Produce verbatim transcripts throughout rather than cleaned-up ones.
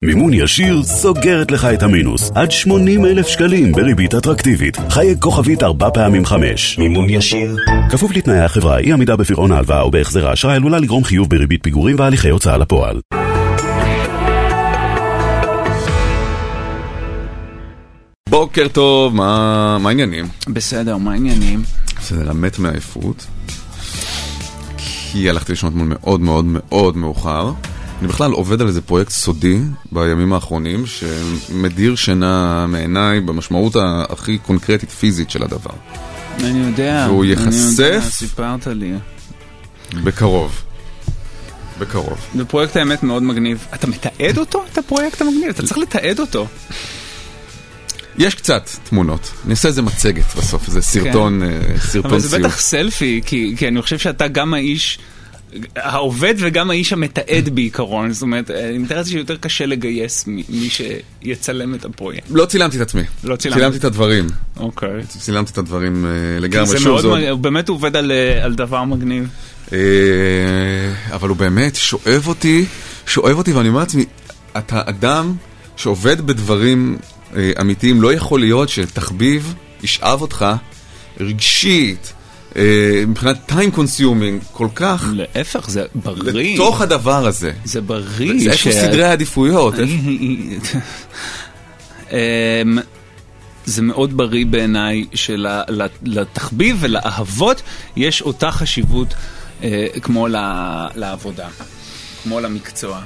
מימון ישיר סוגרת לך את המינוס. עד שמונים אלף שקלים בריבית אטרקטיבית. חייג כוכבית ארבע פעמים חמש. מימון ישיר. כפוף לתנאי החברה, אי עמידה בפירעון ההלוואה או בהחזר האשראי עלולה לגרום חיוב בריבית פיגורים והליכי הוצאה לפועל. בוקר טוב, מה, מה העניינים? בסדר, מה העניינים? בסדר, המת מעייפות. כי הלכתי לישון אתמול מאוד מאוד מאוד מאוחר. אני בכלל עובד על איזה פרויקט סודי בימים האחרונים, שמדיר שינה מעיניי במשמעות הכי קונקרטית פיזית של הדבר. אני יודע. והוא יחשף... אני יודע, סיפרת לי. בקרוב. בקרוב. זה פרויקט האמת מאוד מגניב. אתה מתעד אותו? את הפרויקט המגניב? אתה צריך לתעד אותו. יש קצת תמונות. אני אעשה איזה מצגת בסוף, איזה סרטון, כן. סרטון סיום. אבל זה בטח סלפי, כי, כי אני חושב שאתה גם האיש... העובד וגם האיש המתעד בעיקרון. זאת אומרת, אני מתארת שיותר קשה לגייס מי שיצלם את הפרויקט. לא צילמתי את עצמי. לא צילמתי. צילמתי את הדברים. אוקיי. צילמתי את הדברים לגמרי. זה מאוד מגניב. הוא באמת עובד על, על דבר מגניב. אבל הוא באמת שואב אותי, שואב אותי, ואני אומר לעצמי, אתה אדם שעובד בדברים אמיתיים, לא יכול להיות שתחביב ישאב אותך רגשית, מבחינת time consuming כל כך להפך, זה בריא לתוך הדבר הזה. זה בריא. זה איפה סדרי העדיפויות. זה מאוד בריא בעיניי שלתחביב ולאהבות יש אותה חשיבות כמו לעבודה, כמו למקצוע.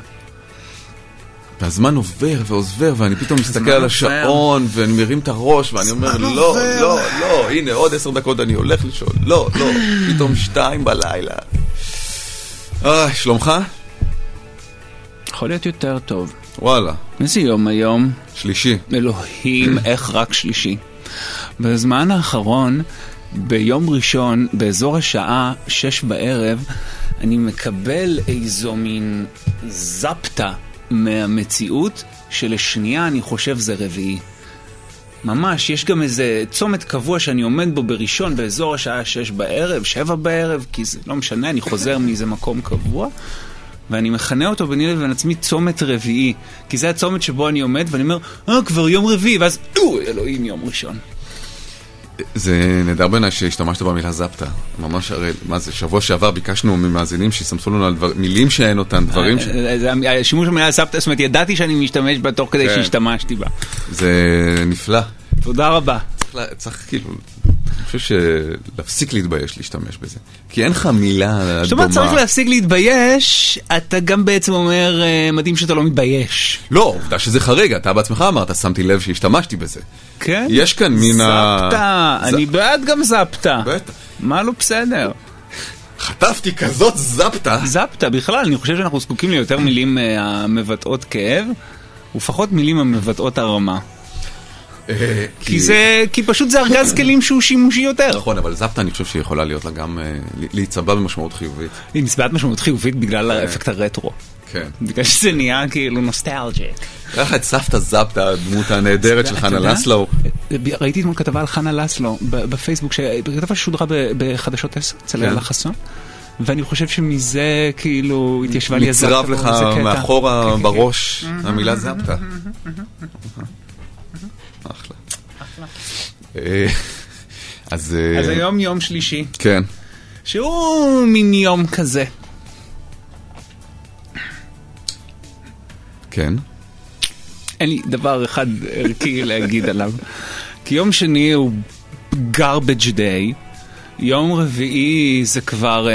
והזמן עובר ועוזבר, ואני פתאום מסתכל על השעון, ואני מרים את הראש, ואני אומר, לא, לא, לא, הנה, עוד עשר דקות אני הולך לשאול, לא, לא, פתאום שתיים בלילה. אה, שלומך? יכול להיות יותר טוב. וואלה. איזה יום היום? שלישי. אלוהים, איך רק שלישי. בזמן האחרון, ביום ראשון, באזור השעה שש בערב, אני מקבל איזו מין זפטה, מהמציאות שלשנייה אני חושב זה רביעי. ממש, יש גם איזה צומת קבוע שאני עומד בו בראשון באזור השעה שש בערב, שבע בערב, כי זה לא משנה, אני חוזר מאיזה מקום קבוע, ואני מכנה אותו ביני לבין עצמי צומת רביעי, כי זה הצומת שבו אני עומד ואני אומר, אה, כבר יום רביעי, ואז, אוי, אלוהים, יום ראשון. זה נדע בעיניי שהשתמשת במילה זפטה. ממש, הרי, מה זה, שבוע שעבר ביקשנו ממאזינים שיסמסו לנו על דבר, מילים שאין אותן, דברים ש... השימוש במילה זפטה, זאת אומרת, ידעתי שאני משתמש בה תוך כדי שהשתמשתי בה. זה נפלא. תודה רבה. צריך כאילו, אני חושב שלהפסיק להתבייש להשתמש בזה. כי אין לך מילה דומה. זאת אומרת, צריך להפסיק להתבייש, אתה גם בעצם אומר, מדהים שאתה לא מתבייש. לא, עובדה שזה חריג, אתה בעצמך אמרת, שמתי לב שהשתמשתי בזה. כן? יש כאן מן ה... זפטה, אני בעד גם זפטה. בטח. מה לא בסדר? חטפתי כזאת זפטה. זפטה, בכלל, אני חושב שאנחנו זקוקים ליותר מילים המבטאות כאב, ופחות מילים המבטאות הרמה. כי זה, כי פשוט זה ארגז כלים שהוא שימושי יותר. נכון, אבל זפטה אני חושב שהיא יכולה להיות לה גם להיצבע במשמעות חיובית. היא נצבעת משמעות חיובית בגלל האפקט הרטרו. כן. בגלל שזה נהיה כאילו נוסטלג'יק. איך את סבתא זפטה, הדמות הנהדרת של חנה לסלו? ראיתי אתמול כתבה על חנה לסלו בפייסבוק, כתבה ששודרה בחדשות עשר, אצל אלה חסון. ואני חושב שמזה כאילו התיישבה לי הזפטה. נצרב לך מאחורה בראש המילה זפטה. אחלה. אז היום יום שלישי. כן. שהוא מין יום כזה. כן. אין לי דבר אחד ערכי להגיד עליו. כי יום שני הוא garbage day. יום רביעי זה כבר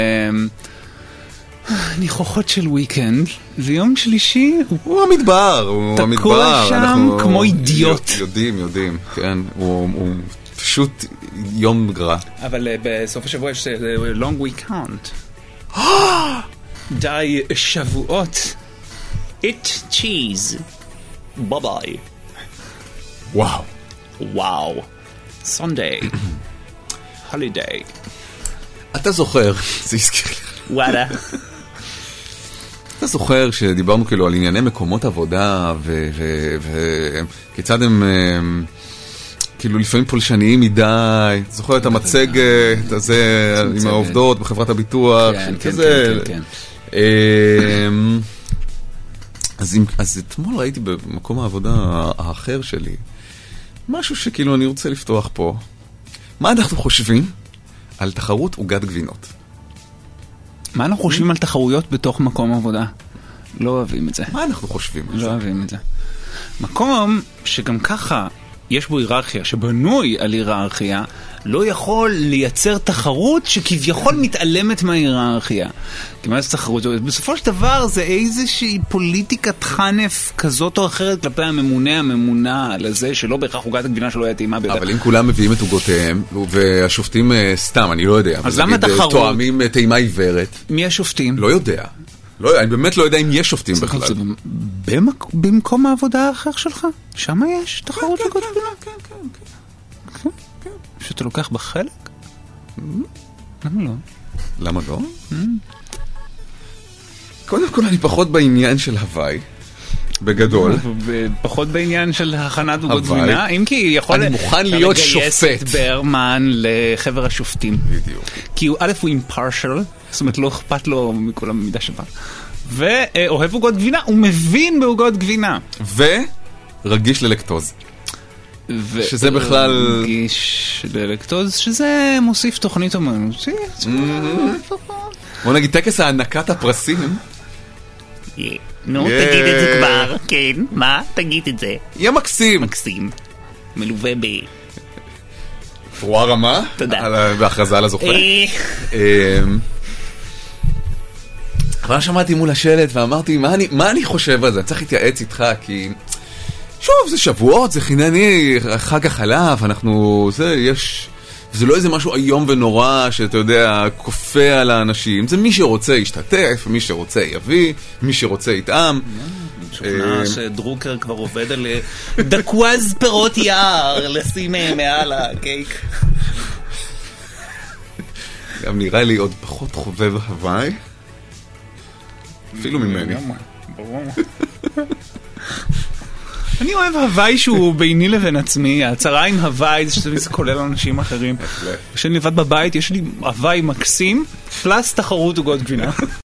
ניחוחות של וויקנד. ויום שלישי הוא המדבר. הוא תקוע שם כמו אידיוט. יודעים, יודעים. כן. הוא פשוט יום גרע. אבל בסוף השבוע יש long weekend. די שבועות. Eat cheese. Bye bye. וואו. וואו. Sunday. Holiday. אתה זוכר, זה הזכיר לי. וואלה. אתה זוכר שדיברנו כאילו על ענייני מקומות עבודה, וכיצד הם כאילו לפעמים פולשניים מדי. זוכר את המצגת הזה עם העובדות בחברת הביטוח. כן, כן, כן. אז, אז אתמול ראיתי במקום העבודה האחר שלי, משהו שכאילו אני רוצה לפתוח פה. מה אנחנו חושבים על תחרות עוגת גבינות? מה אנחנו חושבים על תחרויות בתוך מקום עבודה? לא אוהבים את זה. מה אנחנו חושבים על זה? לא אוהבים את זה. מקום שגם ככה יש בו היררכיה, שבנוי על היררכיה, לא יכול לייצר תחרות שכביכול מתעלמת מההיררכיה. כי מה זה תחרות? בסופו של דבר זה איזושהי פוליטיקת חנף כזאת או אחרת כלפי הממונה, הממונה על זה שלא בהכרח עוגת הגבינה שלא היה טעימה בידה. אבל אם כולם מביאים את עוגותיהם, והשופטים סתם, אני לא יודע. אז למה תחרות? תואמים טעימה עיוורת. מי השופטים? לא יודע. לא, אני באמת לא יודע אם יש שופטים בכלל. במקום העבודה האחר שלך? שם יש תחרות עוגות גבינה? כן, כן, כן. שאתה לוקח בחלק? למה לא? למה לא? קודם כל אני פחות בעניין של הוואי, בגדול. פחות בעניין של הכנת עוגות גבינה, אם כי יכול... אני מוכן להיות שופט. לגייס את ברמן לחבר השופטים. בדיוק. כי א' הוא impartial, זאת אומרת לא אכפת לו מכולם במידה שווה. ואוהב עוגות גבינה, הוא מבין בעוגות גבינה. ורגיש ללקטוז. שזה בכלל... רגיש ללקטוז, שזה מוסיף תוכנית אומנותית. בוא נגיד, טקס הענקת הפרסים. נו, תגיד את זה כבר. כן, מה? תגיד את זה. יהיה מקסים. מקסים. מלווה ב... תרועה רמה. תודה. בהכרזה על הזוכה. אבל שמעתי מול השלט ואמרתי, מה אני חושב על זה? אני צריך להתייעץ איתך, כי... שוב, זה שבועות, זה חינני, חג החלב, אנחנו... זה, יש... זה לא איזה משהו איום ונורא שאתה יודע, כופה על האנשים. זה מי שרוצה ישתתף, מי שרוצה יביא, מי שרוצה יטעם. משוכנע שדרוקר כבר עובד על דקווז פירות יער, לשים מעל הקייק. גם נראה לי עוד פחות חובב הוואי. אפילו ממני. אני אוהב הוואי שהוא ביני לבין עצמי, ההצהרה עם הוואי זה שזה כולל אנשים אחרים. כשאני לבד בבית יש לי הוואי מקסים, פלס תחרות עוגות גבינה.